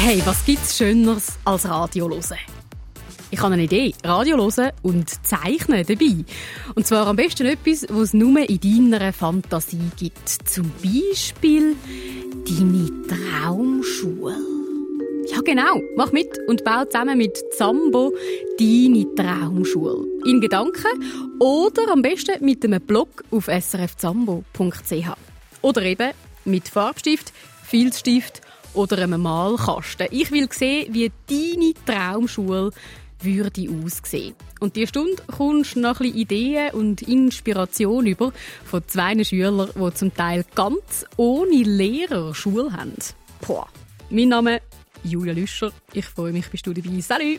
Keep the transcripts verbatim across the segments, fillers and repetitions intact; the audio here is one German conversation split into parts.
Hey, was gibt's Schöneres als Radio hören? Ich habe eine Idee. Radio hören und zeichnen dabei. Und zwar am besten etwas, was es nur in deiner Fantasie gibt. Zum Beispiel deine Traumschule. Ja genau, mach mit und bau zusammen mit Zambo deine Traumschule. In Gedanken oder am besten mit einem Blog auf s r f zambo punkt c h. Oder eben mit Farbstift, Filzstift oder einem Malkasten. Ich will sehen, wie deine Traumschule würde aussehen. Und diese Stunde kommst du noch ein bisschen Ideen und Inspiration über von zwei Schülern, die zum Teil ganz ohne Lehrer Schule haben. Boah. Mein Name Julia Lüscher. Ich freue mich, bist du dabei. Salut!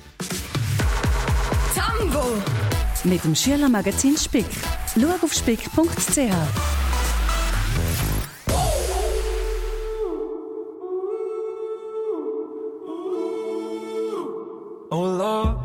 Tambo! Mit dem Schülermagazin Spick. Schau auf spick punkt c h. Oh Lord,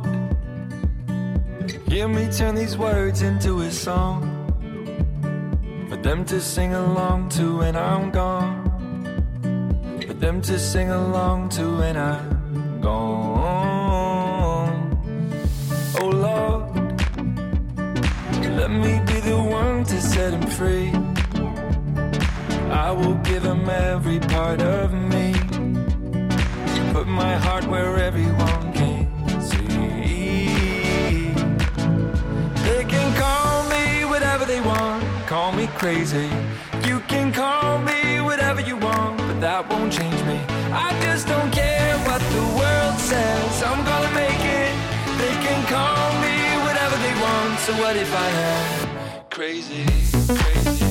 hear me turn these words into a song for them to sing along to when I'm gone, for them to sing along to when I'm gone. Oh Lord, let me be the one to set him free. I will give him every part of me, put my heart where everyone can. They want, call me crazy. You can call me whatever you want, but that won't change me. I just don't care what the world says. I'm gonna make it. They can call me whatever they want. So what if I am crazy? Crazy.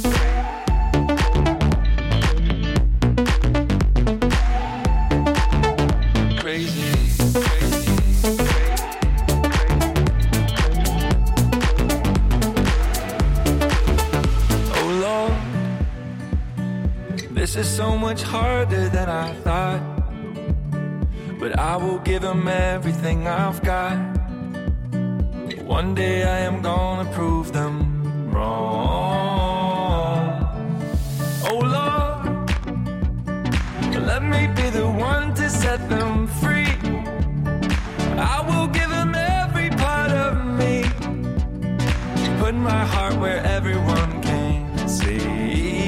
This is so much harder than I thought, but I will give them everything I've got. One day I am gonna prove them wrong. Oh Lord, let me be the one to set them free. I will give them every part of me, put my heart where everyone can see.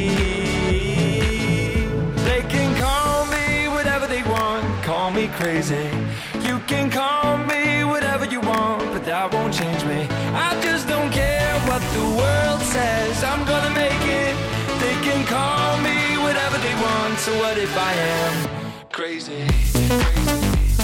Call me crazy. You can call me whatever you want, but that won't change me. I just don't care what the world says. I'm gonna make it. They can call me whatever they want. So what if I am crazy? Crazy.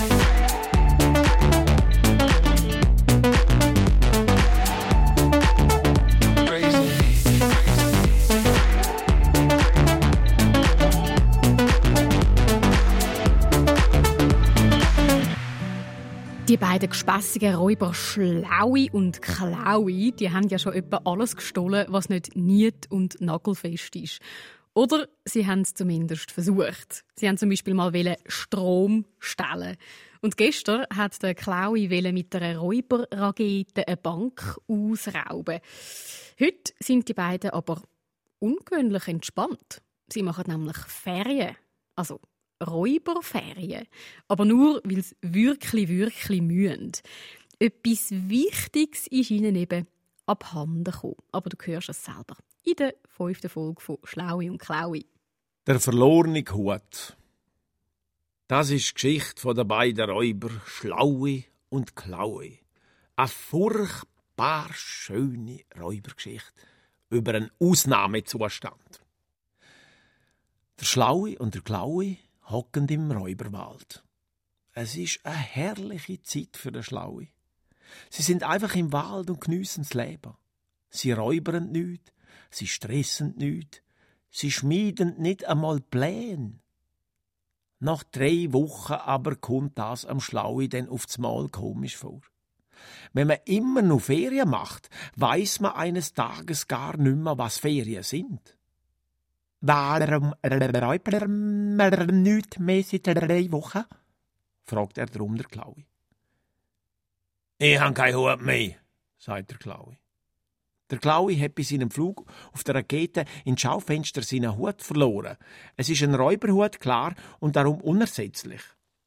Die beiden gespässigen Räuber Schlaui und Klaui, die haben ja schon etwa alles gestohlen, was nicht niet- und nagelfest ist. Oder sie haben es zumindest versucht. Sie haben zum Beispiel mal Strom stehlen. Und gestern hat der Klaui mit einer Räuberrakete eine Bank ausrauben. Heute sind die beiden aber ungewöhnlich entspannt. Sie machen nämlich Ferien. Also Räuberferien. Aber nur, weil sie wirklich, wirklich mühen. Etwas Wichtiges ist ihnen eben abhanden gekommen. Aber du hörst es selber. In der fünften Folge von Schlaui und Klaui. Der verlorene Hut. Das ist die Geschichte der beiden Räuber Schlaui und Klaui. Eine furchtbar schöne Räubergeschichte über einen Ausnahmezustand. Der Schlaui und der Klaui hocken im Räuberwald. Es ist eine herrliche Zeit für den Schlaui. Sie sind einfach im Wald und geniessen das Leben. Sie räubern nicht, sie stressen nicht, sie schmieden nicht einmal Pläne. Nach drei Wochen aber kommt das am Schlaui dann aufs Mal komisch vor. Wenn man immer nur Ferien macht, weiss man eines Tages gar nicht mehr, was Ferien sind. Warum räubt er nicht mehr seit drei Wochen? Fragt er drum der Klaui. Ich habe keinen Hut mehr, sagt der Klaui. Der Klaui hat bei seinem Flug auf der Rakete in das Schaufenster seinen Hut verloren. Es ist ein Räuberhut, klar, und darum unersetzlich.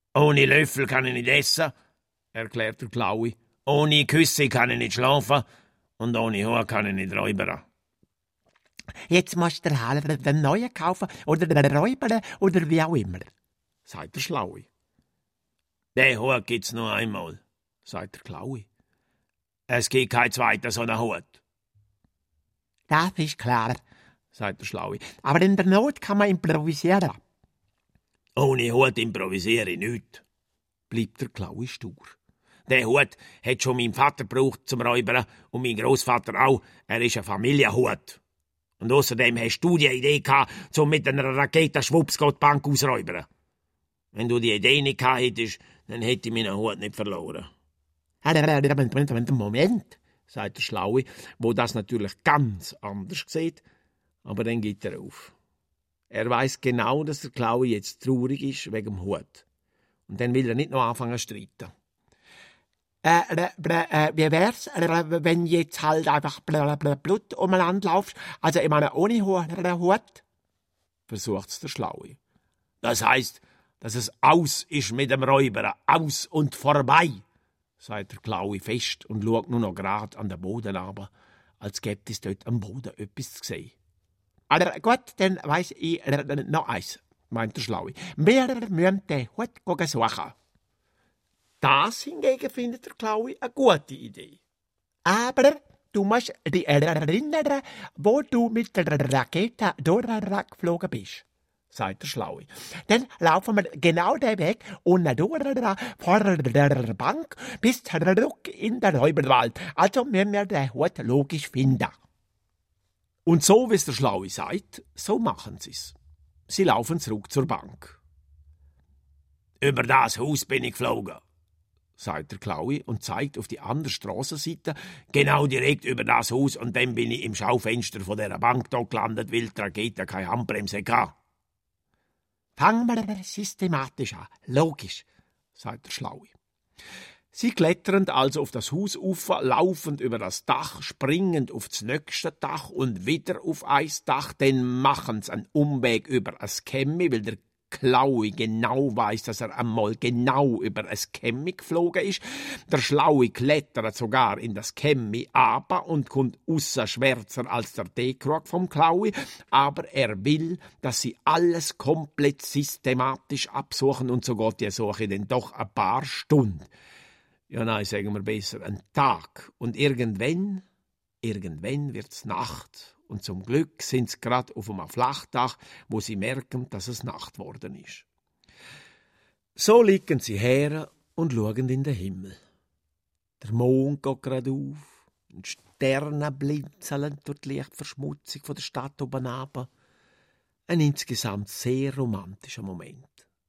Ohne Löffel kann ich nicht essen, erklärt der Klaue. Ohne Küsse kann ich nicht schlafen und ohne Haar kann ich nicht räubern. Jetzt musst du dir den neuen kaufen oder den räubern oder wie auch immer, sagt der Schlaue. Den Hut gibt's nur einmal, sagt der Klaue. Es gibt keinen zweiten so einen Hut. Das ist klar, sagt der Schlaue. Aber in der Not kann man improvisieren. Ohne Hut improvisiere ich nichts, bleibt der Klaue stur. Der Hut hat schon mein Vater gebraucht zum Räubern und mein Großvater auch. Er ist ein Familienhut. Und außerdem hast du die Idee gehabt, um mit einer Rakete schwupps die Bank ausräubern. Wenn du die Idee nicht gehabt hättest, dann hätte ich meinen Hut nicht verloren. Moment, sagt der Schlaue, wo das natürlich ganz anders sieht, aber dann geht er auf. Er weiß genau, dass der Klaue jetzt traurig ist wegen dem Hut. Und dann will er nicht noch anfangen zu streiten. Äh, äh, wie wär's, wenn jetzt halt einfach Blut umeinander laufst? Also, ich meine, ohne Hut? Versucht's der Schlaue. Das heisst, dass es aus ist mit dem Räuber, aus und vorbei, sagt der Klaue fest und schaut nur noch grad an den Boden runter, als gäbe es dort am Boden etwas zu sehen. Aber gut, dann weiss ich noch eins, meint der Schlaue. Wir müssen den Hut suchen. Das hingegen findet der Klaue eine gute Idee. Aber du musst dich erinnern, wo du mit der Rakete durchgeflogen bist, sagt der Schlaue. Dann laufen wir genau den Weg und durch vor der Bank bis zurück in den Räuberwald. Also müssen wir den Hut logisch finden. Und so, wie es der Schlaue sagt, so machen sie's. Sie laufen zurück zur Bank. Über das Haus bin ich geflogen, sagt der Klaue und zeigt auf die andere Strassenseite, genau direkt über das Haus, und dann bin ich im Schaufenster von dieser Bank da gelandet, weil die Rakete keine Handbremse hatte. Fangen wir systematisch an, logisch, sagt der Schlaue. Sie klettern also auf das Haus auf, laufend über das Dach, springend auf das nächste Dach und wieder auf ein Dach, dann machen sie einen Umweg über ein Kämmi, weil der Klaue genau weiss, dass er einmal genau über ein Kämmi geflogen ist. Der Schlaue klettert sogar in das Kämmi ab und kommt ausser schwärzer als der Teekrug vom Klaue, aber er will, dass sie alles komplett systematisch absuchen, und so geht die Suche dann doch ein paar Stunden. Ja, nein, sagen wir besser, ein Tag. Und irgendwann, irgendwann wird's Nacht. Und zum Glück sind sie gerade auf einem Flachdach, wo sie merken, dass es Nacht worden ist. So liegen sie her und schauen in den Himmel. Der Mond geht gerade auf, und Sterne blinzeln durch die Lichtverschmutzung von der Stadt oben runter. Ein insgesamt sehr romantischer Moment.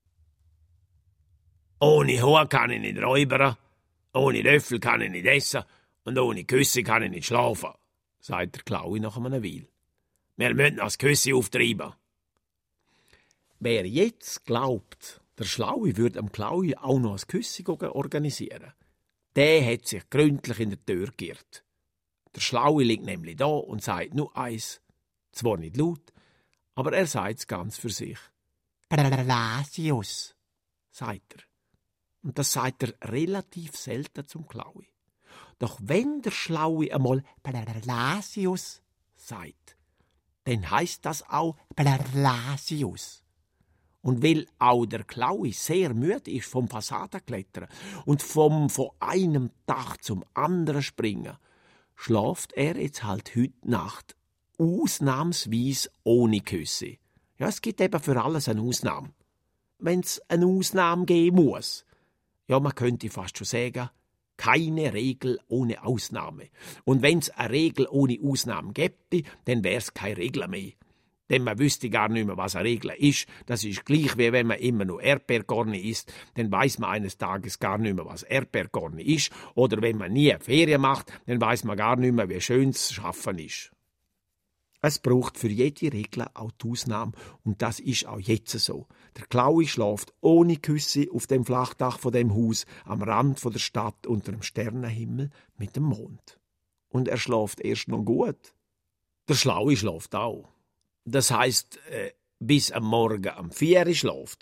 Ohne Haar kann ich nicht räubern, ohne Löffel kann ich nicht essen und ohne Küsse kann ich nicht schlafen, sagt der Klaue nach einer Weile. Wir müssen das Küsse auftreiben. Wer jetzt glaubt, der Schlaue würde am Klaue auch noch ein Küsse organisieren, der hat sich gründlich in der Tür geirrt. Der Schlaue liegt nämlich da und sagt nur eins, zwar nicht laut, aber er sagt es ganz für sich. Blasius, sagt er. Und das sagt er relativ selten zum Klaue. Doch wenn der Schlaue einmal Blasius sagt, dann heisst das auch Blasius. Und weil auch der Klaue sehr müde ist vom Fassadenklettern und vom von einem Dach zum anderen springen, schlaft er jetzt halt heute Nacht ausnahmsweise ohne Küsse. Ja, es gibt eben für alles eine Ausnahme. Wenn es eine Ausnahme geben muss. Ja, man könnte fast schon sagen, keine Regel ohne Ausnahme. Und wenn es eine Regel ohne Ausnahme gäbe, dann wäre es keine Regel mehr. Denn man wüsste gar nicht mehr, was eine Regel ist. Das ist gleich, wie wenn man immer nur Erdbeerkorn isst, dann weiß man eines Tages gar nicht mehr, was Erdbeerkorn ist. Oder wenn man nie Ferien macht, dann weiß man gar nicht mehr, wie schön das Schaffen ist. Es braucht für jede Regel auch die Ausnahme, und das ist auch jetzt so. Der Klaue schläft ohne Küsse auf dem Flachdach von dem Haus am Rand von der Stadt unter dem Sternenhimmel mit dem Mond. Und er schläft erst noch gut. Der Schlaue schläft auch. Das heisst, äh, bis am Morgen am vier Uhr schläft er.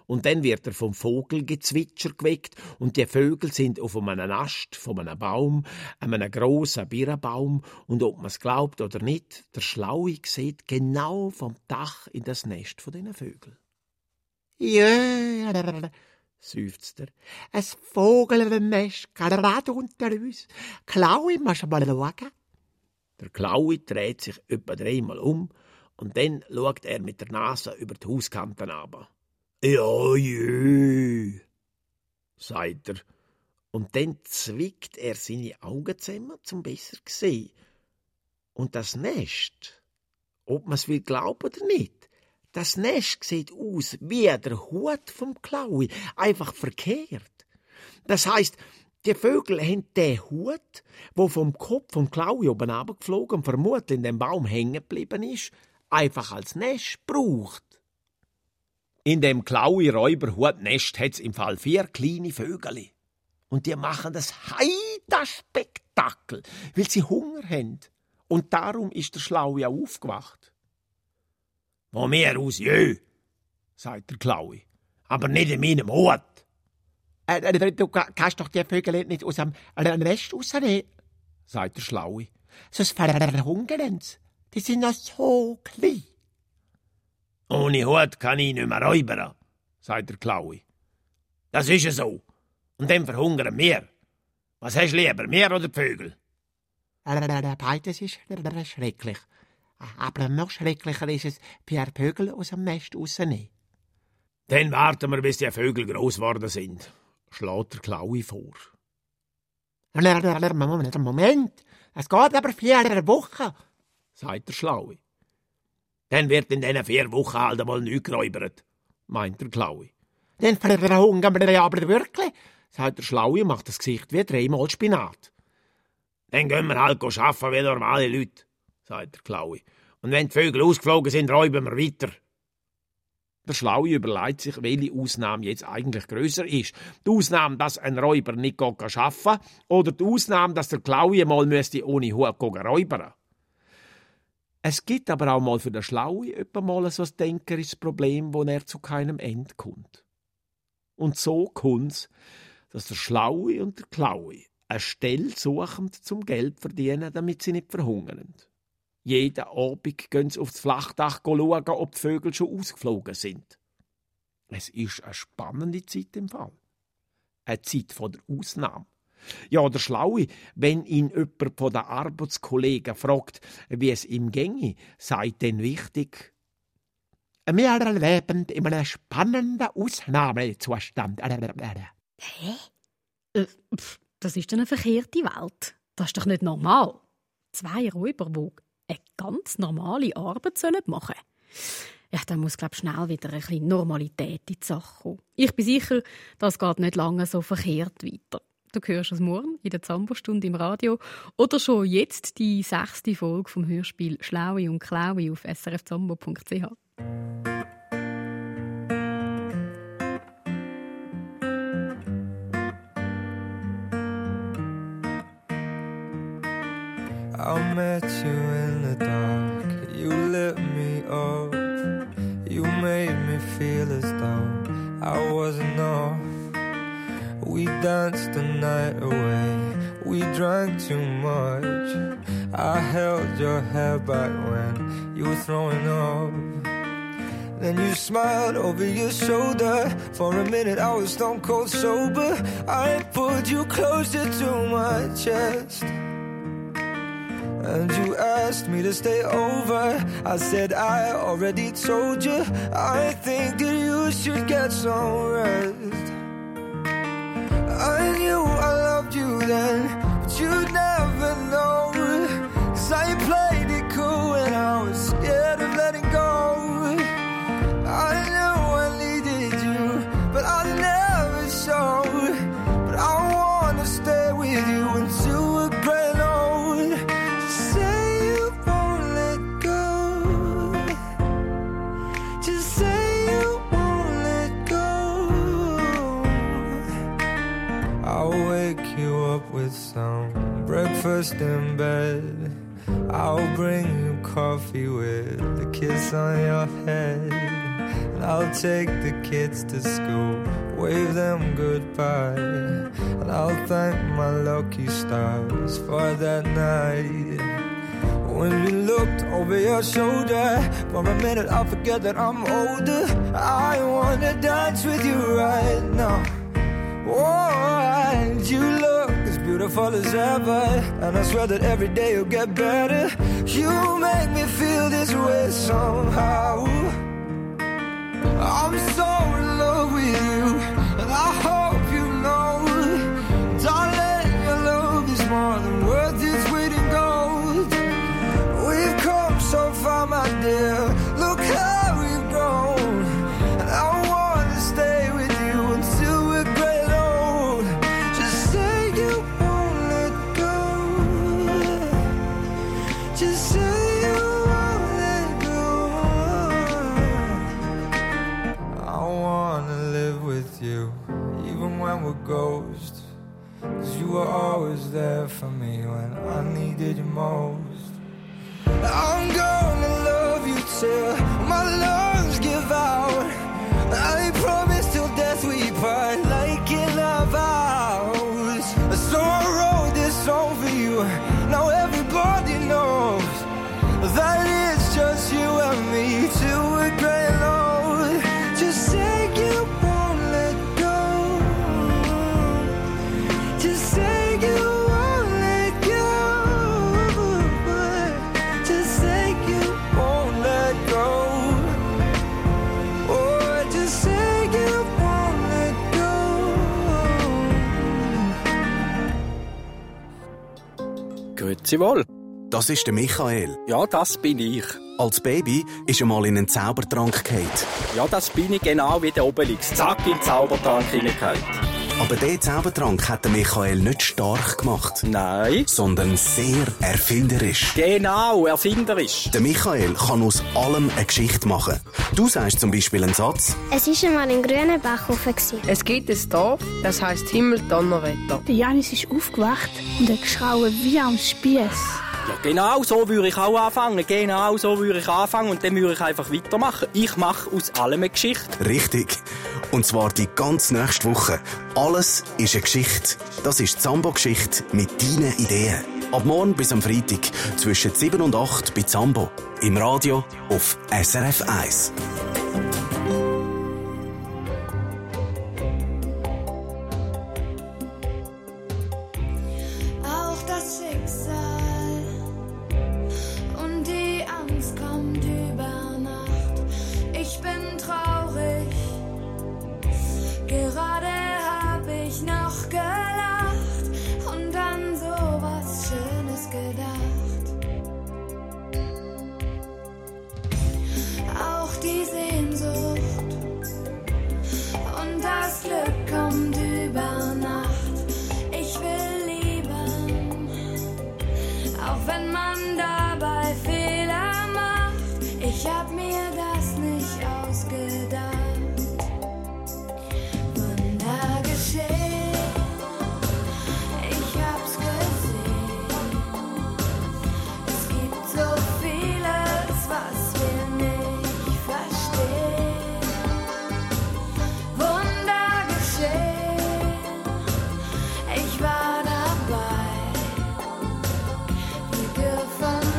Und dann wird er vom Vogelgezwitscher geweckt und die Vögel sind auf einem Ast von einem Baum, einem grossen Birnbaum und ob man es glaubt oder nicht, der Schlaue sieht genau vom Dach in das Nest von diesen Vögeln. Ja, seufzt er. Ein Vogelnest gerade unter uns. Klaue, musst du mal schauen? Der Klaue dreht sich etwa dreimal um und dann schaut er mit der Nase über die Hauskanten runter. «Ja, jö», sagt er. Und dann zwickt er seine Augen zusammen, zum besser zu sehen. Und das Nest, ob man es will glauben oder nicht, das Nest sieht aus wie der Hut vom Klaue, einfach verkehrt. Das heisst, die Vögel haben den Hut, der vom Kopf vom Klaue oben runtergeflogen und vermutlich in dem Baum hängen geblieben ist, einfach als Nest gebraucht. In dem Klaue-Räuberhut-Nest hat's im Fall vier kleine Vögel. Und die machen das Heidenspektakel, weil sie Hunger haben. Und darum ist der Schlaue auch aufgewacht. «Von mir aus, jö», sagt der Klaue, «aber nicht in meinem Hut.» Äh, du kannst doch die Vögel nicht aus dem Nest rausnehmen, sagt der Schlaue. «Sonst verhungern sie. Die sind noch so klein.» «Ohne Hut kann ich nicht mehr räubern», sagt der Klaue. «Das ist ja so. Und dann verhungern wir. Was hast du lieber, wir oder die Vögel?» «Beides ist schrecklich. Aber noch schrecklicher ist es, wie ein Vögel aus dem Nest rausnehmen.» «Dann warten wir, bis die Vögel gross geworden sind», schlägt der Klaue vor. «Moment, es geht aber vier Wochen», sagt der Schlaue. «Dann wird in diesen vier Wochen halt einmal nichts geräubert», meint der Klaue. «Dann verhungern wir aber wirklich», sagt der Schlaue und macht das Gesicht wie dreimal Spinat. «Dann gehen wir halt arbeiten wie normale Leute», sagt der Klaue. «Und wenn die Vögel ausgeflogen sind, räuben wir weiter.» Der Schlaue überlegt sich, welche Ausnahme jetzt eigentlich grösser ist. Die Ausnahme, dass ein Räuber nicht arbeiten kann, oder die Ausnahme, dass der Klaue mal müsste ohne Hut räubern. Es gibt aber auch mal für den Schlaue etwa mal so ein denkerisches Problem, wo er zu keinem Ende kommt. Und so kommt's, dass der Schlaue und der Klaue eine Stelle suchen, zum Geld verdienen, damit sie nicht verhungern. Jeden Abend gehen sie aufs Flachdach schauen, ob die Vögel schon ausgeflogen sind. Es ist eine spannende Zeit im Fall. Eine Zeit von der Ausnahme. Ja, der Schlaue, wenn ihn jemand von den Arbeitskollegen fragt, wie es ihm ginge, sagt dann wichtig: «Wir leben in einem spannenden Ausnahmezustand.» Hä? Äh, pff, das ist eine verkehrte Welt. Das ist doch nicht normal. Zwei Räuber, die eine ganz normale Arbeit machen sollen. Ja, dann muss, glaube ich, schnell wieder ein bisschen Normalität in die Sache kommen. Ich bin sicher, das geht nicht lange so verkehrt weiter. Du hörst es morgen in der Zambo-Stunde im Radio oder schon jetzt die sechste Folge vom Hörspiel «Schlaue und Klaue» auf s r f zambo punkt c h. I met you in the dark, you lit me up, you made me feel as though I wasn't enough. We danced the night away, we drank too much. I held your hair back when you were throwing up. Then you smiled over your shoulder. For a minute I was stone cold sober. I pulled you closer to my chest, and you asked me to stay over. I said I already told you, I think that you should get some rest. I knew I loved you then, but you'd never know. Cause I played it cool when I was scared of letting go. I knew I needed you, but I never showed. But I wanna stay with you until we're grown old. Just say you won't let go. Just say you won't let go. I'll wake you up with some breakfast in bed. I'll bring you coffee with a kiss on your head. and I'll take the kids to school, wave them goodbye, and I'll thank my lucky stars for that night. When you looked over your shoulder, for a minute I forget that I'm older. I wanna dance with you right now. Oh, and you look as beautiful as ever, and I swear that every day you'll get better. You make me feel this way somehow. I'm so in love with you, and I hope you know, darling, your love is more than worth its weight in gold. We've come so far, my dear, look how we've grown, and I wanna stay with you until we're great old. Just say you won't let go, just say you won't let go. I wanna live with you, even when we're ghosts, 'cause you were always there for me when I needed you most. I'm gonna love you till my lungs give out. I promise till death we part, like in our vows. So I wrote this song for you. Now everybody knows that it's just you and me till we're great old. Just say you won't let go. Just say you won't let go. Just say you won't let go. Oh, just say you won't let go. Grüezi wohl. Das ist der Michael. Ja, das bin ich. Als Baby ist er mal in einen Zaubertrank gefallen. Ja, das bin ich genau wie der Obelix. Zack, in den Zaubertrank hineingefallen. Aber dieser Zaubertrank hat den Michael nicht stark gemacht. Nein. Sondern sehr erfinderisch. Genau, erfinderisch. Der Michael kann aus allem eine Geschichte machen. Du sagst zum Beispiel einen Satz. Es war einmal ein grüner Bach rauf. Es gibt ein Dorf, das heisst Himmel-Donnerwetter. Der Janis ist aufgewacht und hat geschrauen wie am Spiess. Ja, genau so würde ich auch anfangen. Genau so würde ich anfangen und dann würde ich einfach weitermachen. Ich mache aus allem eine Geschichte. Richtig. Und zwar die ganze nächste Woche. Alles ist eine Geschichte. Das ist die Zambo-Geschichte mit deinen Ideen. Ab morgen bis am Freitag zwischen sieben und acht bei Zambo. Im Radio auf S R F eins. Auch das Schicksal und die Angst kommt über Nacht. Ich bin traurig, gerade hab ich noch gelacht und an sowas Schönes gedacht. Auch die Sehnsucht und das Glück kommt über Nacht. Ich will lieben, auch wenn man dabei Fehler macht. Ich hab mir das nicht ausgedacht. Wunder geschehen, ich hab's gesehen. Es gibt so vieles, was wir nicht verstehen. Wunder geschehen, ich war dabei. Blicke von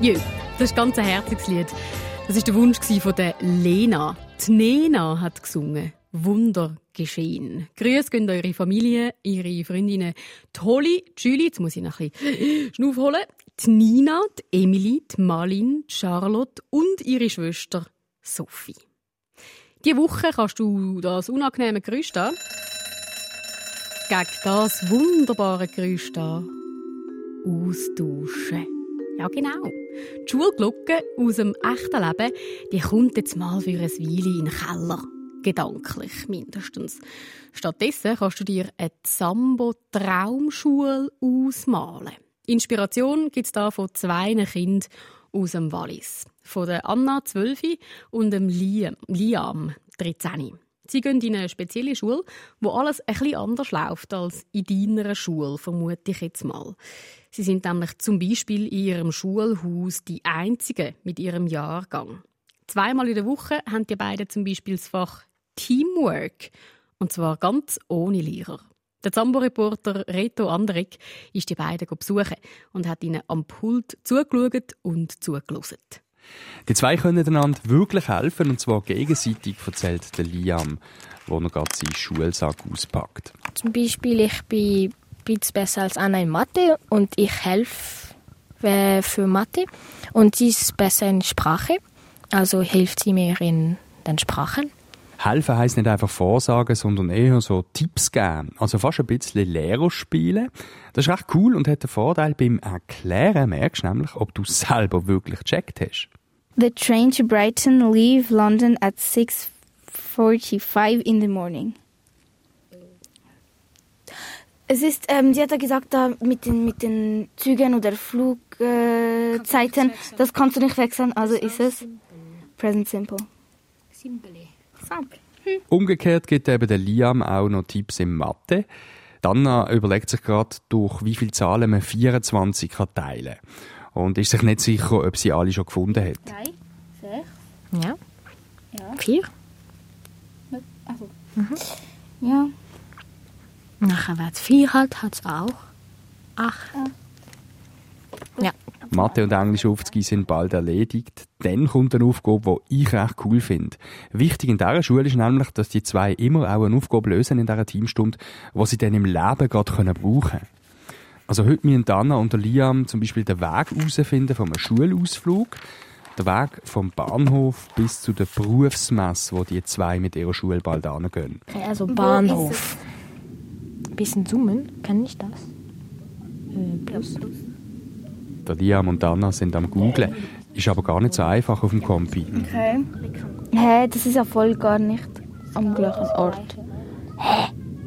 Jö, das ist ganz ein herziges Lied. Das war der Wunsch von der Lena. Die Nena hat gesungen. Wunder geschehen. Grüße gehen eure Familie, ihre Freundinnen. Die Holly, die Julie, jetzt muss ich noch ein bisschen Schnuff holen. Die Nina, die Emily, die Malin, die Charlotte und ihre Schwester Sophie. Diese Woche kannst du das unangenehme Geräusch da gegen das wunderbare Geräusch da austauschen. Ja, genau. Die Schulglocke aus dem echten Leben, die kommt jetzt mal für ein Weile in den Keller. Gedanklich mindestens. Stattdessen kannst du dir eine Zambo-Traumschule ausmalen. Inspiration gibt es da von zwei Kindern aus dem Wallis. Von der Anna, zwölf, und dem Liam, Liam dreizehn. Sie gehen in eine spezielle Schule, wo alles ein bisschen anders läuft als in deiner Schule, vermute ich jetzt mal. Sie sind nämlich zum Beispiel in ihrem Schulhaus die Einzigen mit ihrem Jahrgang. Zweimal in der Woche haben die beiden zum Beispiel das Fach Teamwork, und zwar ganz ohne Lehrer. Der Zambo-Reporter Reto Anderegg ist die beiden besuchen und hat ihnen am Pult zugeschaut und zugelassen. Die zwei können einander wirklich helfen, und zwar gegenseitig, erzählt der Liam, wo er gerade seinen Schulsack auspackt. Zum Beispiel, ich bin ein bisschen besser als Anna in Mathe und ich helfe für Mathe. Und sie ist besser in Sprache, also hilft sie mir in den Sprachen. Helfen heisst nicht einfach Vorsagen, sondern eher so Tipps geben. Also fast ein bisschen Lehrer spielen. Das ist recht cool und hat den Vorteil beim Erklären, merkst du nämlich, ob du es selber wirklich gecheckt hast. The train to Brighton leave London at six forty-five in the morning. Es ist, ähm, sie hat ja gesagt, da mit den, mit den Zügen oder Flugzeiten, äh, das kannst du nicht wechseln, also ist es Present Simple. Simple. Hm. Umgekehrt gibt eben der Liam auch noch Tipps in Mathe. Dann überlegt sich gerade, durch wie viele Zahlen man vierundzwanzig teilen kann. Und ist sich nicht sicher, ob sie alle schon gefunden hat. Drei, sechs. Ja. Ja. Vier. Also. Mhm. Ja. Nachher wird es vier halt, hat es auch. Acht. Ja. Mathe und Englisch aufzugehen sind bald erledigt. Dann kommt eine Aufgabe, die ich recht cool finde. Wichtig in dieser Schule ist nämlich, dass die zwei immer auch eine Aufgabe lösen in dieser Teamstunde, die sie dann im Leben gerade brauchen können. Also heute müssen Anna und Liam zum Beispiel den Weg herausfinden von einem Schulausflug. Der Weg vom Bahnhof bis zu der Berufsmesse, wo die zwei mit ihrer Schule bald hingehen. Okay, also Bahnhof. Ein bisschen zoomen, kann ich das? Äh, plus. Der Liam und Anna sind am Googlen. Ist aber gar nicht so einfach auf dem Kompi. Okay. Hä, hey, das ist ja voll gar nicht am gleichen Ort. Hä?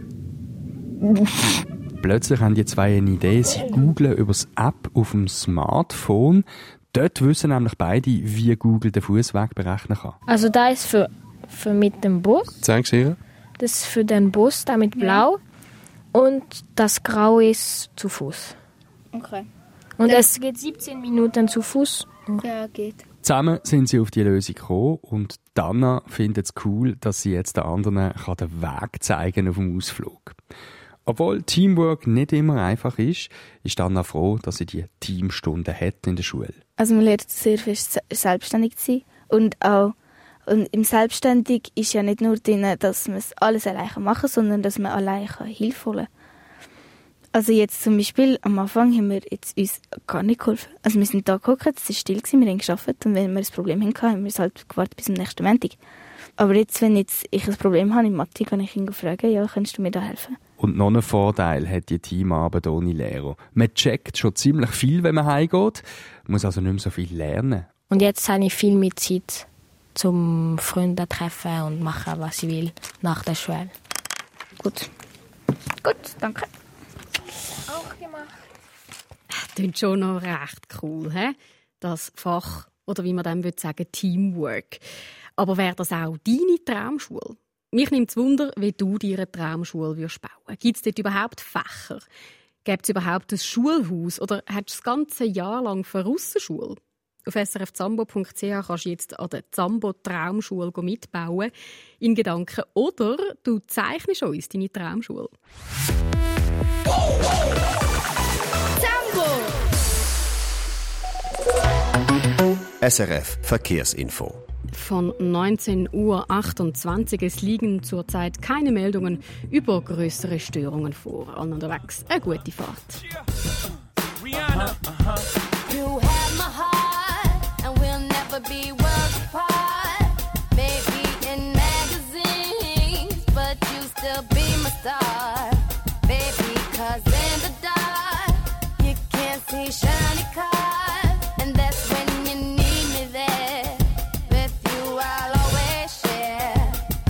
Plötzlich haben die zwei eine Idee. Sie googlen über das App auf dem Smartphone. Dort wissen nämlich beide, wie Google den Fußweg berechnen kann. Also da ist für, für mit dem Bus. Zeig's ihr. Das ist für den Bus, da mit Blau. Und das Grau ist zu Fuß. Okay. Und es geht siebzehn Minuten zu Fuß. Ja, geht. Zusammen sind sie auf die Lösung gekommen und Anna findet es cool, dass sie jetzt den anderen den Weg zeigen auf dem Ausflug. Obwohl Teamwork nicht immer einfach ist, ist Anna froh, dass sie die Teamstunden hat in der Schule. Also man lernt sehr viel selbstständig zu sein und auch und im Selbstständig ist ja nicht nur drin, dass man alles alleine machen kann, sondern dass man alleine Hilfe holen kann. Also jetzt zum Beispiel, am Anfang haben wir jetzt uns gar nicht geholfen. Also wir sind da geguckt, es war still, wir haben gearbeitet und wenn wir ein Problem hatten, haben wir es halt gewartet bis zum nächsten Montag. Aber jetzt, wenn jetzt ich ein Problem habe in Mathe, kann ich ihn fragen, ja, kannst du mir da helfen? Und noch einen Vorteil hat die Teamarbeit ohne Lehrer. Man checkt schon ziemlich viel, wenn man heimgeht, muss also nicht mehr so viel lernen. Und jetzt habe ich viel mehr Zeit zum Freunde treffen und machen, was ich will nach der Schule. Gut. Gut, danke. Auch gemacht. Das klingt schon noch recht cool, he? Das Fach, oder wie man dem würde sagen, Teamwork. Aber wäre das auch deine Traumschule? Mich nimmt es Wunder, wie du dir eine Traumschule bauen würdest. Gibt es dort überhaupt Fächer? Gibt es überhaupt ein Schulhaus? Oder hast du das ganze Jahr lang für Russenschule? Auf s r f zambo punkt c h kannst du jetzt an der Zambo-Traumschule mitbauen, in Gedanken. Oder du zeichnest uns deine Traumschule. Zambo! S R F Verkehrsinfo. Von neunzehn Uhr achtundzwanzig. Es liegen zurzeit keine Meldungen über größere Störungen vor. Allen unterwegs eine gute Fahrt. Rihanna, uh-huh. You have my heart, and we'll never be worlds apart. Maybe in magazines, but you still be my star. Baby, 'cause in the dark, you can't see shiny cars. And that's when you need me there. With you, I'll always share.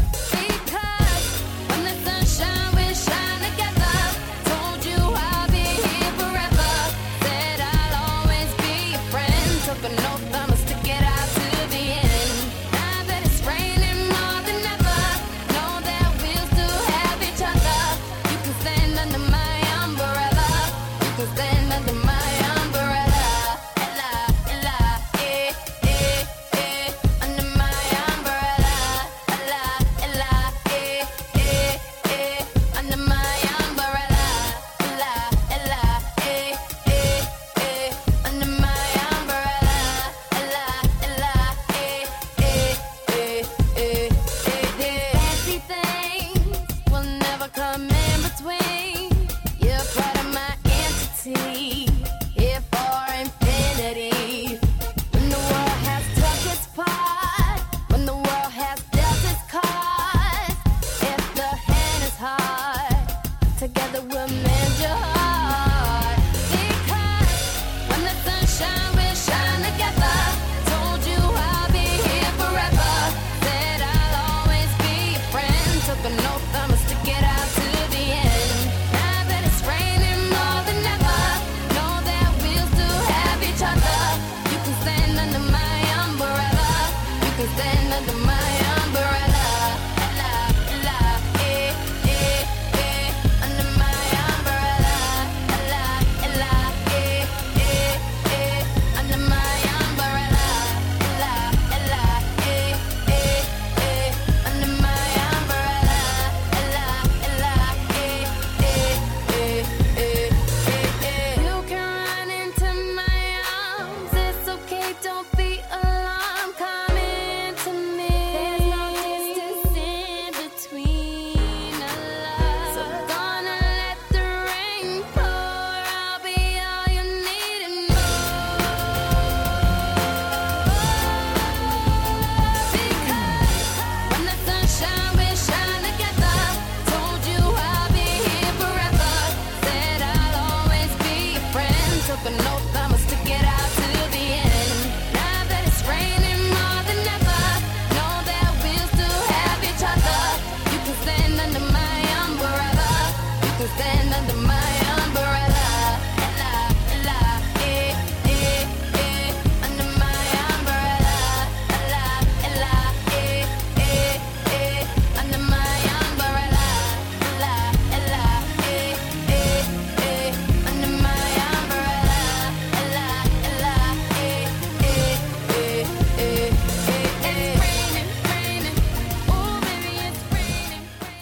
Because when the sunshine will shine together, told you I'll be here forever. Said I'll always be your friend. Took an oath, I'ma stick it out to the end. Now that it's raining more than ever, know that we'll still have each other. You can stand under my umbrella. You can stand under my umbrella. Ella, Ella, eh, eh, eh. Under my umbrella. Ella, Ella, eh, eh, eh. Under my umbrella. Ella, Ella, eh, eh, eh. Under my umbrella. Ella, Ella, eh, eh, eh, eh, eh, eh. Fancy things will never come in between. You're part of my entity, here for infinity. When the world has took its part, when the world has dealt its cards, if the hand is hard, together we'll mend your heart. Because when the sunshine will shine together, told you I'll be here forever. Said I'll always be your friend. Took an oath, I'ma stick it out to the end. Now that it's raining more than ever, know that we'll still have each other. You can stand under my umbrella. You can stand under my umbrella. Ella, Ella, eh, eh, eh. Under my umbrella. Ella, Ella, eh, eh, eh. Under my umbrella. Ella, Ella, eh, eh, eh. Under my umbrella. Ella, Ella, eh, eh, eh, eh, eh, eh. You can run into my arms. It's okay, don't be alarmed. Come into me. There's no distance in between us. So gonna let the rain pour. I'll be all you need and more. Because when the sunshine will shine together, told you I'll be here forever. Said I'll always be your friend. Took an oath, I'ma stick it out to the end. Now that it's raining more than ever, know that we'll still have each other. You can stand under my umbrella. You can stand under my umbrella. Ella, Ella, eh, eh, eh. Under my umbrella. Ella, Ella, eh, eh, eh. Under my umbrella. Ella, Ella, eh, eh, eh. Under my umbrella. Ella, Ella, eh, eh, eh, eh, eh, eh. It's raining, raining. Oh, baby, it's raining.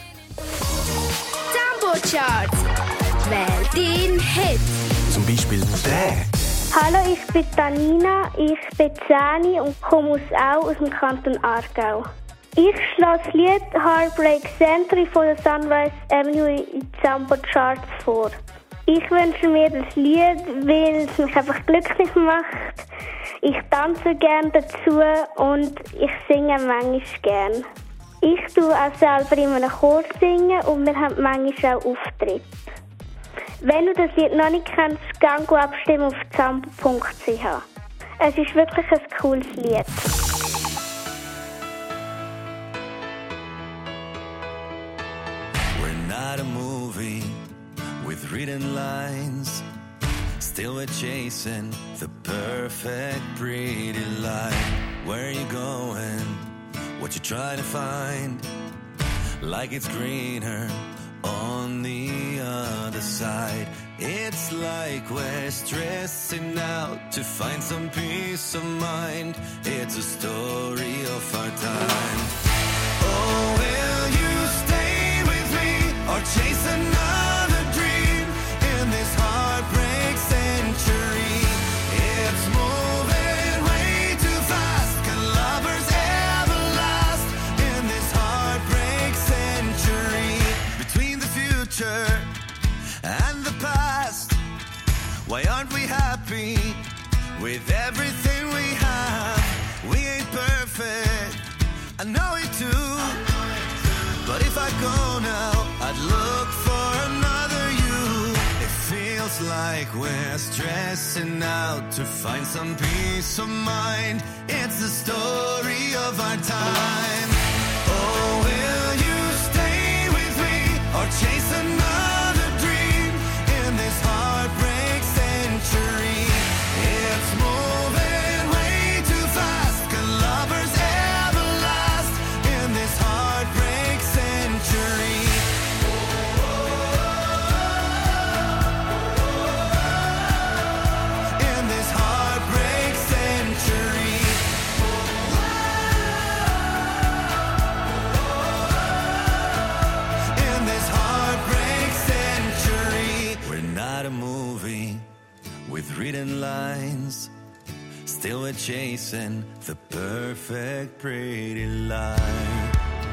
Sambo Charts. Wähl den Hit. Zum Beispiel der. Hallo, ich bin Tanina, ich bin zehn und komme aus Au aus dem Kanton Aargau. Ich schlage das Lied Heartbreak Century von der Sunrise Avenue in die Sambo Charts vor. Ich wünsche mir das Lied, weil es mich einfach glücklich macht. Ich tanze gerne dazu und ich singe manchmal gern. Ich tue auch selber in einem Chor singen und wir haben manchmal auch Auftritte. Wenn du das Lied noch nicht kennst, gang abstimmen auf zambo punkt c h. Es ist wirklich ein cooles Lied. We're not a movie with written lines. Still we're chasing the perfect pretty light. Where are you going? What you trying to find? Like it's greener on the other side. It's like we're stressing out to find some peace of mind. It's a story of our time. Oh, will you stay with me or chase another dream in this heartbreak century? It's moving way too fast. everything we have. We ain't perfect, I know it too. But if I go now, I'd look for another you. It feels like we're stressing out to find some peace of mind. It's the story of our time. Oh, will you stay with me or chase another dream in this heartbreak century? It's moving way too fast. Can lovers ever last in this heartbreak century? In this heartbreak century. In this heartbreak century. We're not a movie with written lines. Still we're chasing the perfect pretty lie.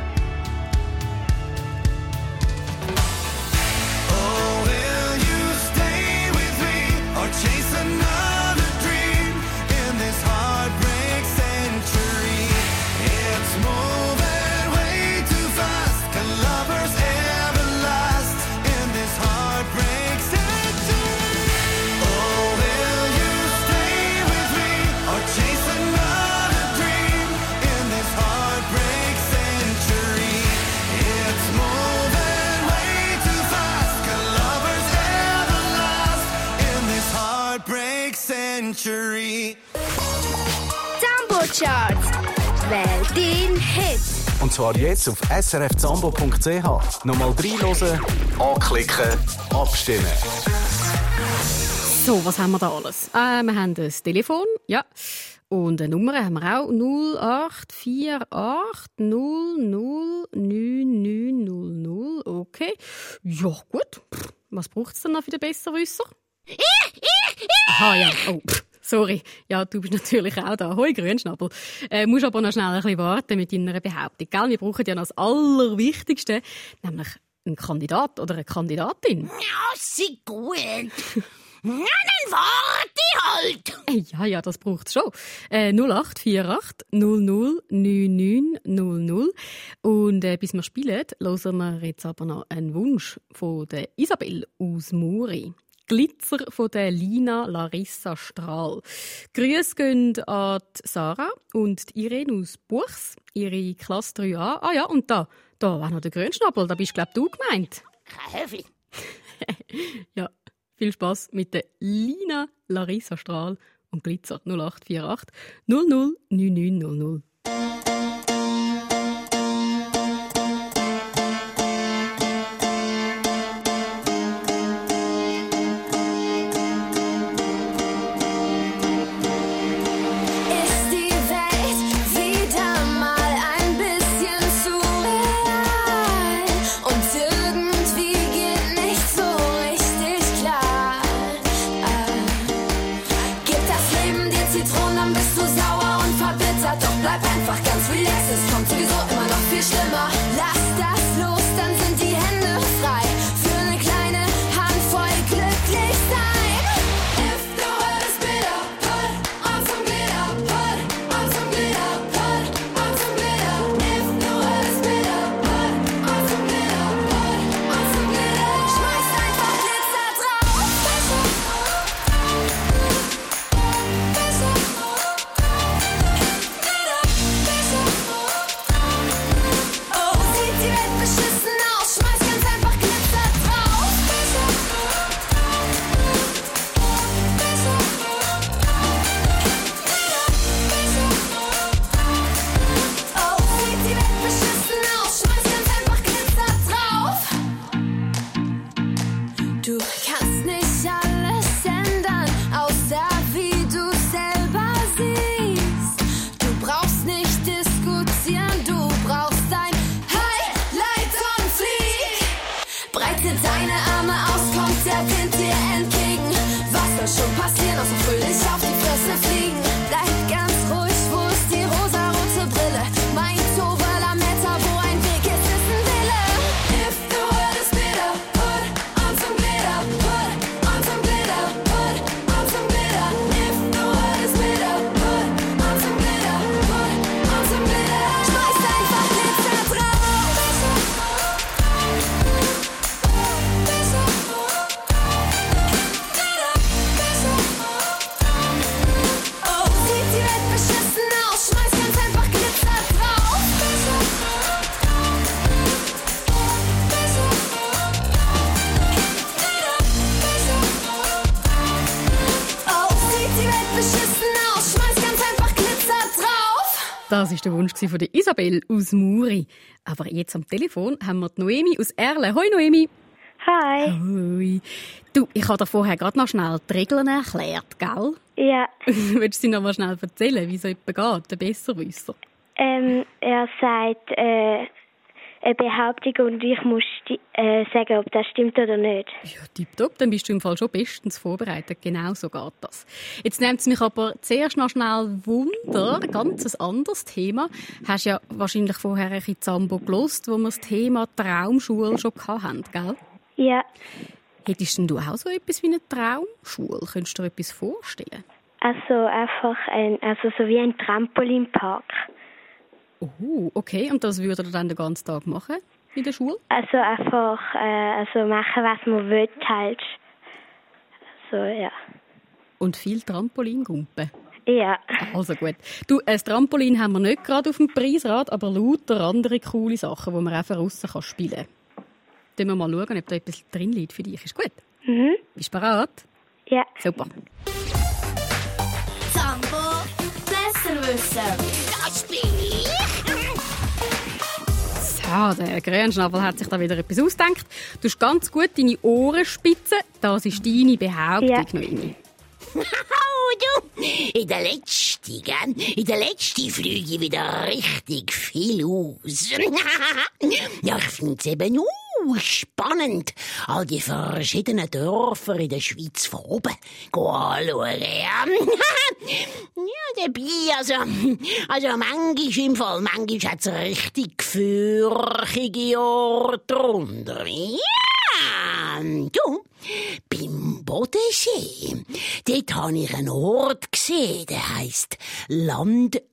Oh, will you stay with me or chase another dream in this heartbreak century? It's moving way too fast. Can lovers ever last in this heartbreak century? Oh, will you stay with me or chase another dream in this heartbreak century? It's moving way too fast. Can lovers ever last in this heartbreak century? Zambo Charts. Wähl den Hit. Und zwar jetzt auf s r f zambo punkt c h. Nochmal reinhören, anklicken, abstimmen. So, was haben wir da alles? Äh, wir haben ein Telefon, ja. Und eine Nummer haben wir auch. null acht vier acht null null neun neun null null. Okay. Ja, gut. Was braucht es denn noch für den Besserwisser? Aha, ja. Oh, pff, sorry. Ja, du bist natürlich auch da. Hoi, Grünschnabel. Äh, musst aber noch schnell ein bisschen warten mit deiner Behauptung. Gell? Wir brauchen ja noch das Allerwichtigste, nämlich einen Kandidat oder eine Kandidatin. Ja, sie gut. Na, dann warte halt. Äh, Ja, ja, das braucht's schon. Äh, null acht vier acht null null neun neun null null. Und äh, bis wir spielen, hören wir jetzt aber noch einen Wunsch von der Isabel aus Muri. Glitzer von der Lina Larissa Strahl. Grüße gehen an die Sarah und die Irene aus Buchs, ihre Klasse drei a. Ah ja, und da, da war noch der Grünschnabel, da bist, glaub du gemeint. Kein Höfli. Ja, viel Spass mit der Lina Larissa Strahl und Glitzer null acht vier acht null null neun neun null null. Ist die Welt wieder mal ein bisschen zu real und irgendwie geht nicht so richtig klar. Gibt das Leben dir Zitronen, dann bist du sauer und verbittert. Doch bleib einfach ganz relaxed, es kommt sowieso immer noch viel schlimmer. Lass das los, dann sind die Hände frei für eine kleine Handvoll glücklich sein. If the world is bitter, put on some glitter, put on some glitter, put on some glitter. If the world is bitter, put on some glitter, put on some glitter. Schmeiß einfach Glitzer drauf. Besser, besser. Das war der Wunsch von der Isabel aus Muri. Aber jetzt am Telefon haben wir die Noemi aus Erle. Hoi Noemi. Hi. Hoi. Du, ich habe dir vorher gerade noch schnell die Regeln erklärt, gell? Ja. Willst du sie noch mal schnell erzählen, wie es etwa geht, der Besserwisser? Ähm, er sagt äh, eine Behauptung und ich muss äh, sagen, ob das stimmt oder nicht. Ja, tipptopp, dann bist du im Fall schon bestens vorbereitet. Genau so geht das. Jetzt nimmt es mich aber zuerst noch schnell Wunder, ein ganz anderes Thema. Du hast ja wahrscheinlich vorher ein bisschen Zambo gehört, wo wir das Thema Traumschule schon hatten, gell? Ja. Hättest denn du auch so etwas wie eine Traumschule? Könntest du dir etwas vorstellen? Also einfach ein, also so wie ein Trampolinpark. Oh, okay. Und das würde er dann den ganzen Tag machen in der Schule? Also einfach äh, also machen, was man will, halt. So, ja. Und viel Trampolingumpen? Ja. Also gut. Du, ein Trampolin haben wir nicht gerade auf dem Preisrad, aber lauter andere coole Sachen, die man auch draussen spielen kann. Dann wir mal schauen, ob da etwas drin liegt für dich. Ist gut? Mhm. Bist du bereit? Ja. Super. Zambo Besserwisser. Das bin ich. So, der Grünschnabel hat sich da wieder etwas ausgedacht. Du hast ganz gut deine Ohren spitzen. Das ist deine Behauptung, Ja. Noemi. Oh, du, in der letzten, gell? In der letzten fliege ich wieder richtig viel aus. Ja, ich finde es eben uh, spannend, all die verschiedenen Dörfer in der Schweiz von oben anschauen. Ja, ja dabei, also, also manchmal im Fall, manchmal hat es richtig fürchige Orte drunter. Ja, du, beim Bodensee, dort habe ich einen Ort gesehen, der heisst Landschlacht.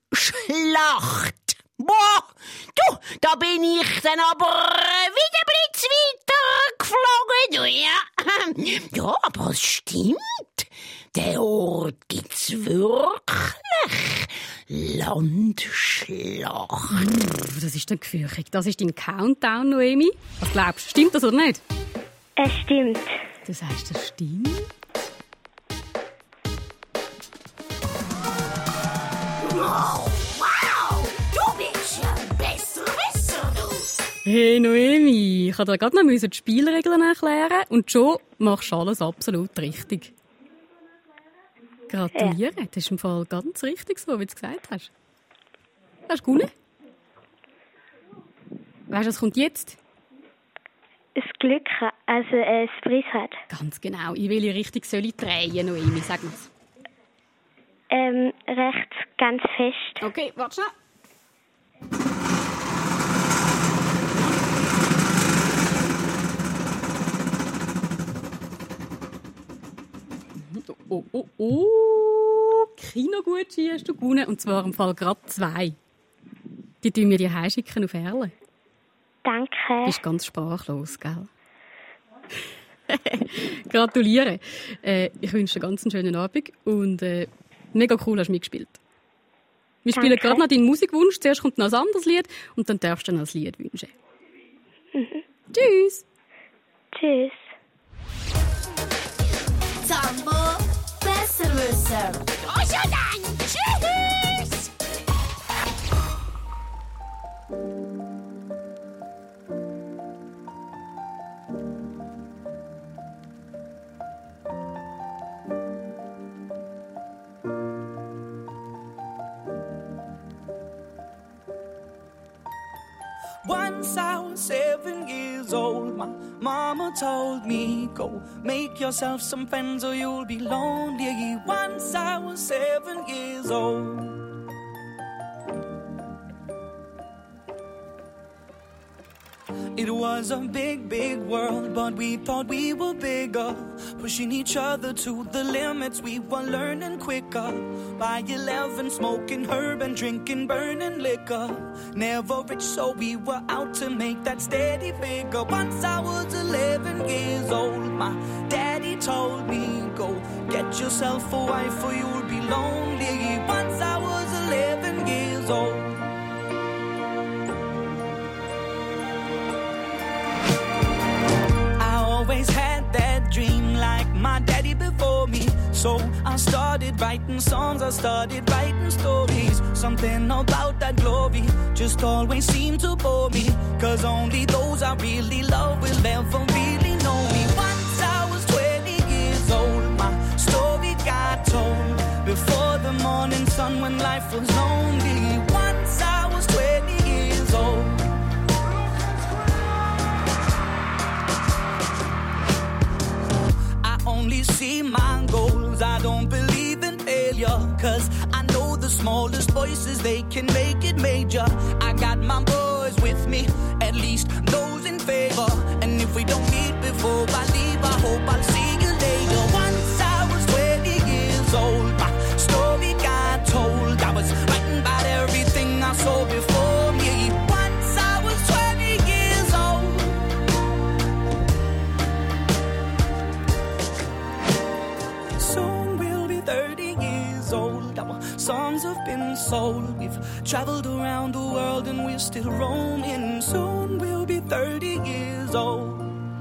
Boah, du, da bin ich dann aber wieder Blitz weiter geflogen, du, ja. Ja, aber es stimmt. Der Ort gibt's wirklich. Landschlacht. Das ist dann gefürchtig. Das ist dein Countdown, Noemi. Was glaubst du? Stimmt das oder nicht? Es stimmt. Du sagst, das stimmt? Wow, wow, du bist ein Besserwisser, du. Hey Noemi, ich musste dir gerade noch die Spielregeln erklären und schon machst du alles absolut richtig. Gratuliere, das ist im Fall ganz richtig so, wie du es gesagt hast. Hast du gewonnen? Weißt du, was kommt jetzt? Das Glück, also äh, das Preisrad. Ganz genau. In welche Richtung soll ich drehen, Noemi? Sag mir's. Ähm, rechts ganz fest. Okay, warte schnell. Oh, oh, oh. Kinogutscheine hast du gewonnen. Und zwar im Fall gerade zwei. Die tun wir dir heimschicken auf Erle. Danke. Du bist ganz sprachlos, gell? Gratuliere. Äh, ich wünsche dir ganz einen schönen Abend und äh, mega cool hast du mitgespielt. Wir Danke. spielen gerade noch deinen Musikwunsch. Zuerst kommt noch ein anderes Lied und dann darfst du noch ein Lied wünschen. Mhm. Tschüss. Tschüss. Zambo Besserwisser. Also dann, tschüss. Once I was seven years old, my mama told me, go make yourself some friends or you'll be lonely. Once I was seven years old. It was a big, big world, but we thought we were bigger. Pushing each other to the limits, we were learning quicker. By eleven, smoking herb and drinking burning liquor. Never rich, so we were out to make that steady figure. Once I was eleven years old, my daddy told me, go get yourself a wife or you'll be lonely. Once I was eleven years old. Always had that dream like my daddy before me. So I started writing songs, I started writing stories. Something about that glory just always seemed to bore me. Cause only those I really love will ever really know me. Once I was twenty years old, my story got told. Before the morning sun when life was lonely. Once I was twenty years old. I only see my goals, I don't believe in failure. Cause I know the smallest voices, they can make it major. I got my boys with me, at least those in favor. And if we don't meet before I leave, I hope I'll see you later. Once I was twenty years old, my story got told. I was writing about everything I saw before me. Once I was twenty years old. Soon we'll be thirty years old. Our songs have been sold. We've traveled around the world and we're still roaming. Soon we'll be thirty years old.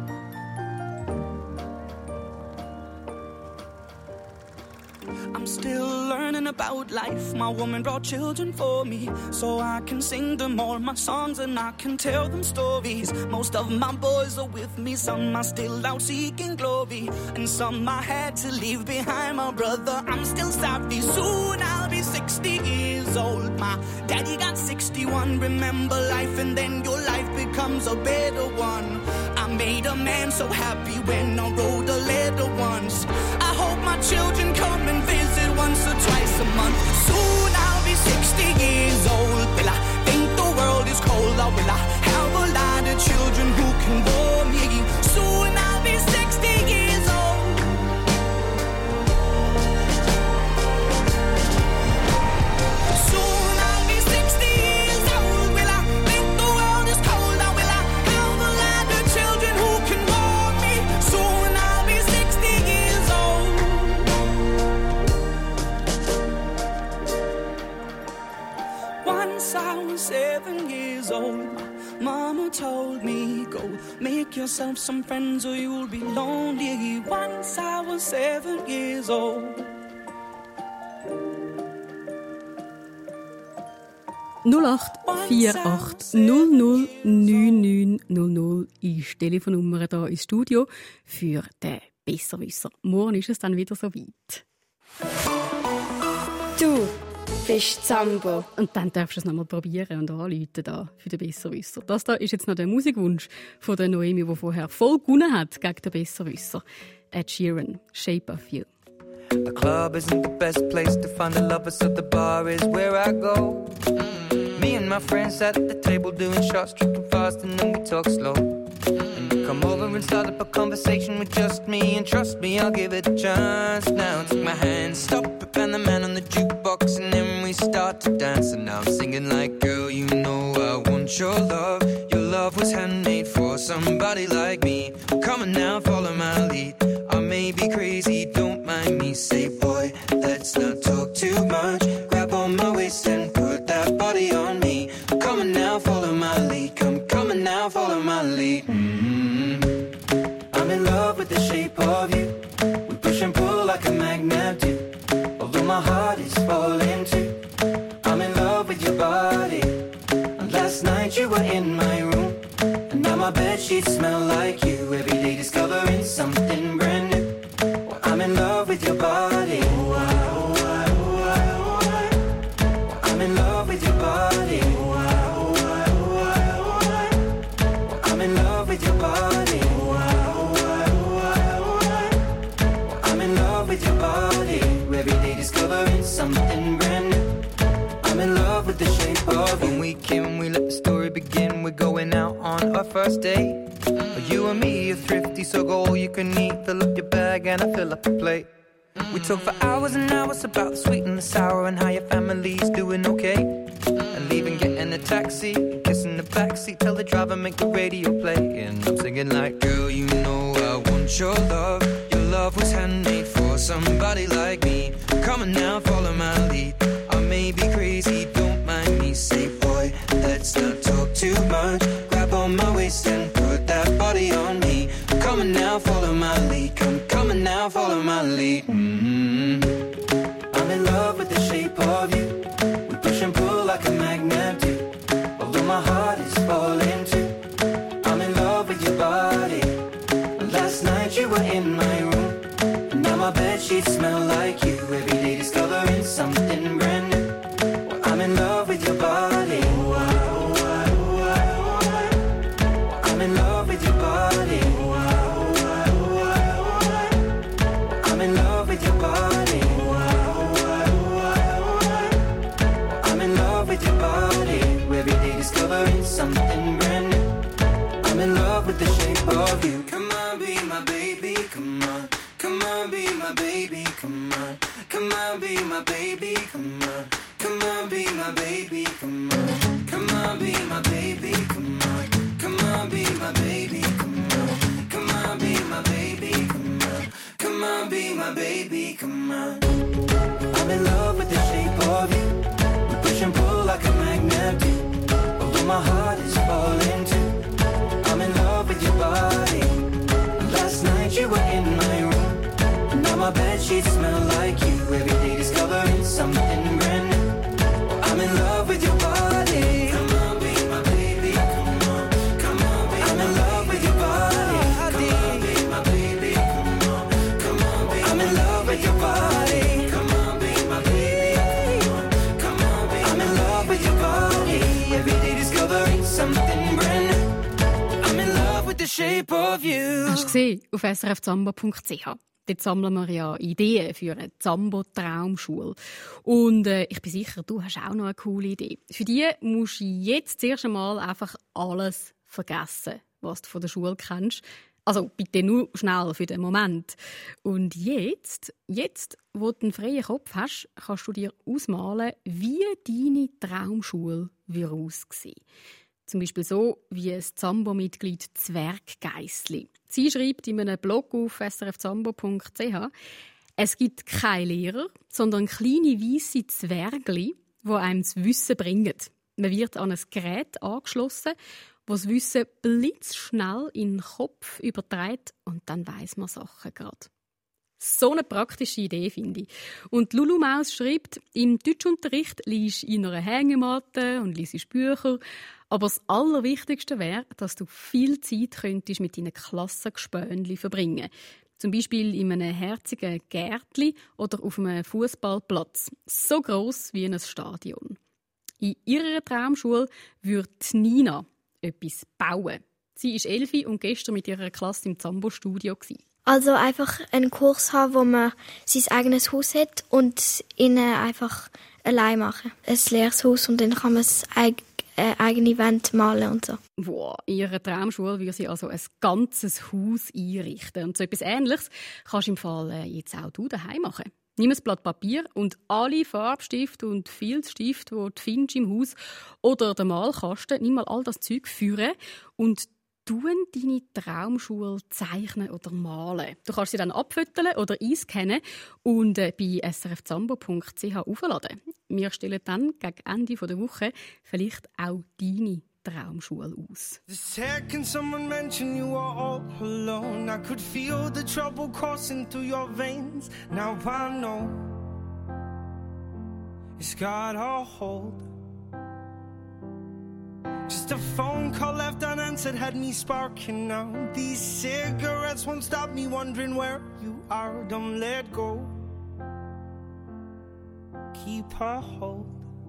I'm still learning about life. My woman brought children for me, so I can sing them all my songs and I can tell them stories. Most of my boys are with me, some are still out seeking glory, and some I had to leave behind. My brother, I'm still sorry. Soon I'll be sixty years old. My daddy got sixty-one. Remember life and then your life becomes a better one. I made a man so happy when I wrote a letter once. I hope my children come and visit once or twice a month. Soon I'll be sixty years old. Will I think the world is cold, or will I have a lot of children who can bore me? Soon I'll be sixty years old. Soon I'll be sixty years old. Will I think the world is cold, or will I have a lot of children who can bore me? Soon I'll be sixty years old. Once I was seven years old, my mama told me, go make yourself some friends or you'll be lonely. Once I was seven years old. null acht vier acht null null neun neun null null ist die Telefonnummer hier ins Studio für den Besserwisser. Morgen ist es dann wieder so weit. Du bist Zambo. Und dann darfst du es noch mal probieren und anrufen da für den Besserwisser. Das da ist jetzt noch der Musikwunsch von der Noemi, die vorher voll gewonnen hat gegen den Besserwisser. Ed Sheeran, Shape of You. The club isn't the best place to find the lovers, so the bar is where I go. Mm. Me and my friends sat at the table doing shots, tripping fast, and then we talk slow. And you come over and start up a conversation with just me, and trust me, I'll give it a chance. Now take my hand, stop it, and the man on the jukebox, and then we start to dance. And now I'm singing like, girl, you know I want your love. Your love was handmade for somebody like me. Come on now, follow my lead. I may be crazy, don't mind me. Say, boy, let's not talk too much. Grab on my waist and put that body on me. Come on now, follow my lead. Come, come on now, follow my lead. Mm-hmm. I'm in love with the shape of you. We push and pull like a magnet do. Although my heart is falling too. I'm in love with your body. And last night you were in my room. And now my bedsheets smell like you. Every day discovering something brand new. Well, I'm in love with your body. Oh, I, oh, I, oh, I, oh, I. Well, I'm in love with your body. Oh, I, oh, I, oh, I, oh, I. Well, I'm in love with your body. Oh, I, oh, I, oh, I, oh, I. Well, I'm in love with your body. Every day discovering something brand new. I'm in love with the shape of you. When we came and we let the story begin, we're going out on our first date. Mm. You and me are thrifty, so go all you can eat. Fill up your bag and I fill up the plate. Mm. We talk for hours and hours about the sweet and the sour and how your family's doing okay. Mm. And leaving, getting a taxi, kissing the backseat, tell the driver make the radio play. And I'm singing like, girl, you know I want your love. Your love was handmade for somebody like me. Come on now, follow my lead. I may be crazy, don't mind me. Say, boy, let's not talk too much. Grab on my waist and put that body on me. Come on now, follow my lead. Come, come on now, follow my lead. Mm-hmm. come on. Come on, be my baby, come on. Come on, be my baby, come on. Come on, be my baby, come on. Come on, be my baby, come on. Come on, be my baby, come on. I'm in love with the shape of you. We push and pull like a magnet do. Although my heart is falling too. I'm in love with your body. Last night you were in my room. Now my bedsheets smell like you. Every day discovering something brand new. I'm in love with your body. Come on, be my baby. Come on, come on, be I'm in love with your body. Come on, be my baby. Come on, come on, be I'm in love with your body. Come on, be my baby. Come on, come on, be I'm in love with your body. Every day discovering something brand new. I'm in love with the shape of you. Hast du gesehen auf s r f zamba punkt c h? Dort sammeln wir ja Ideen für eine Zambo-Traumschule. Und äh, ich bin sicher, du hast auch noch eine coole Idee. Für die musst du jetzt zuerst einmal einfach alles vergessen, was du von der Schule kennst. Also bitte nur schnell für den Moment. Und jetzt, jetzt, wo du einen freien Kopf hast, kannst du dir ausmalen, wie deine Traumschule würde aussehen. Zum Beispiel so wie ein Zambo-Mitglied Zwerggeissli. Sie schreibt in einem Blog auf s r f zamba punkt c h, es gibt keine Lehrer, sondern kleine weisse Zwergli, die einem das Wissen bringen. Man wird an ein Gerät angeschlossen, das das Wissen blitzschnell in den Kopf überträgt und dann weiss man Sachen gerade. So eine praktische Idee, finde ich. Und Lulu Maus schreibt, im Deutschunterricht liegst du in einer Hängematte und liest Bücher. Aber das Allerwichtigste wäre, dass du viel Zeit könntest mit deinen Klassengespönli verbringen. Zum Beispiel in einem herzigen Gärtli oder auf einem Fußballplatz. So gross wie ein Stadion. In ihrer Traumschule würde Nina etwas bauen. Sie ist elf und gestern mit ihrer Klasse im Zambo-Studio. Also einfach einen Kurs haben, wo man sein eigenes Haus hat und innen einfach allein machen. Ein leeres Haus und dann kann man es eig- äh, eigene Wände malen und so. Wow, in ihrer Traumschule würde sie also ein ganzes Haus einrichten. Und so etwas Ähnliches kannst du im Fall äh, jetzt auch du daheim machen. Nimm ein Blatt Papier und alle Farbstifte und Filzstifte, die du findest im Haus oder den Malkasten, nimm mal all das Zeug führen und tun deine Traumschule zeichnen oder malen. Du kannst sie dann abfütteln oder einscannen und äh, bei s r f zamba punkt c h aufladen. Wir stellen dann gegen Ende der Woche vielleicht auch deine Traumschule aus. The second someone mentioned you were all alone, I could feel the trouble coursing through your veins. Now I know it's got a hold. Just a phone call left unanswered had me sparking now. These cigarettes won't stop me wondering where you are. Don't let go. Keep a hold.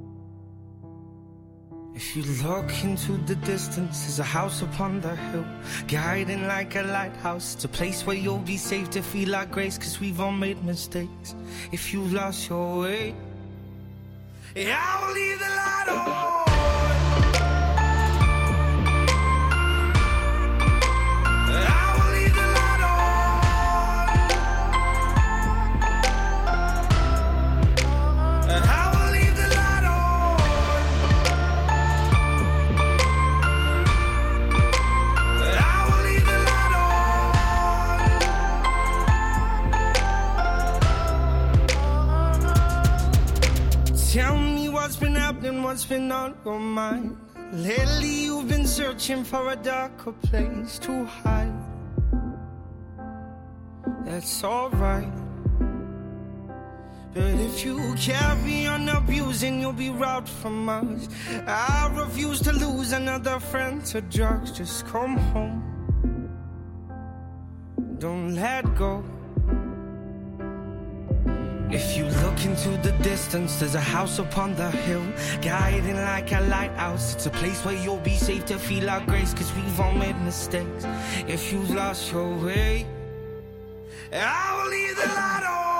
If you look into the distance, there's a house upon the hill, guiding like a lighthouse. It's a place where you'll be safe to feel like grace, cause we've all made mistakes. If you've lost your way, yeah, I'll leave the light on. Tell me what's been happening, what's been on your mind. Lately you've been searching for a darker place to hide. That's alright. But if you carry on abusing, you'll be robbed from us. I refuse to lose another friend to drugs. Just come home. Don't let go. If you look into the distance, there's a house upon the hill, guiding like a lighthouse. It's a place where you'll be safe to feel our grace, cause we've all made mistakes. If you've lost your way, I will leave the light on.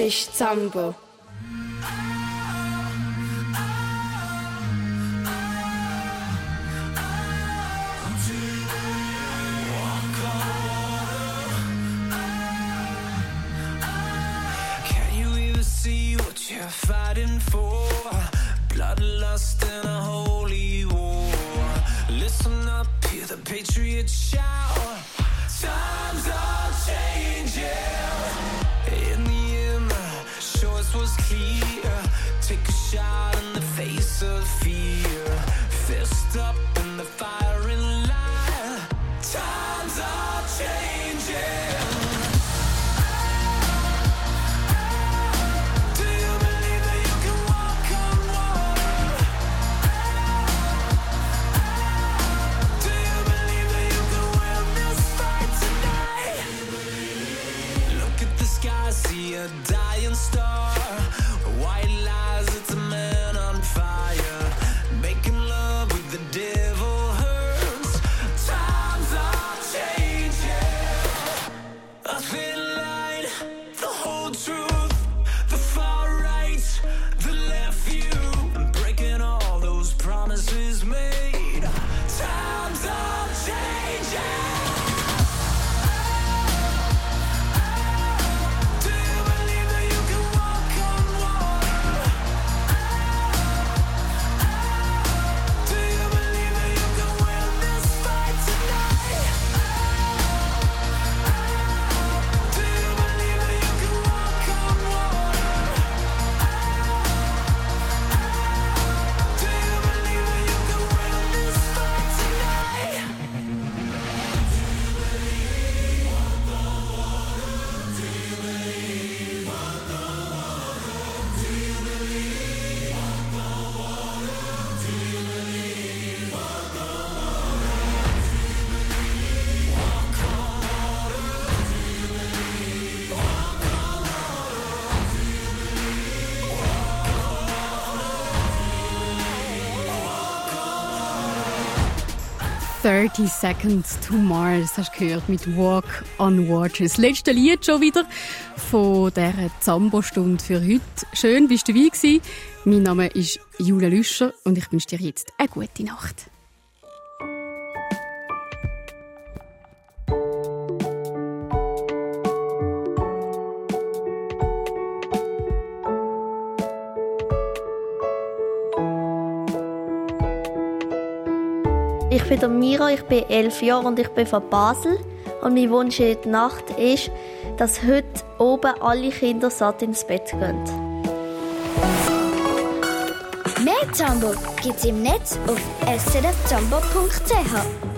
ist Zambo. Can you even see what you're fighting for? Bloodlust and a holy war. Listen up, hear the patriots shout. Times are changing. In the end, the choice was clear. Take a shot in the face of fear. Fist up in the firing line. Times are changing. Do you believe that you can walk on water? Do you believe that you can win this fight tonight? Look at the sky, see a dying star. White lies, it's a man on fire. Making love with the devil hurts. Times are changing. A thin line, the whole truth. The far right, the left view. And breaking all those promises made. Times are changing. Do you believe that you can walk on water? Do you believe that you can win this fight tonight? Do you believe that you can walk on water? Do you believe that you can win this fight tonight? thirty Seconds to Mars, hast du gehört, mit Walk on Water. Das letzte Lied schon wieder von dieser Zambo-Stunde für heute. Schön, bist du dabei gewesen. Mein Name ist Julia Lüscher und ich wünsche dir jetzt eine gute Nacht. Ich bin der Mira, ich bin elf Jahre und ich bin von Basel. Und mein Wunsch in der Nacht ist, dass heute oben alle Kinder satt ins Bett gehen. Mehr Zambo gibt's im Netz auf s z f zambo punkt c h.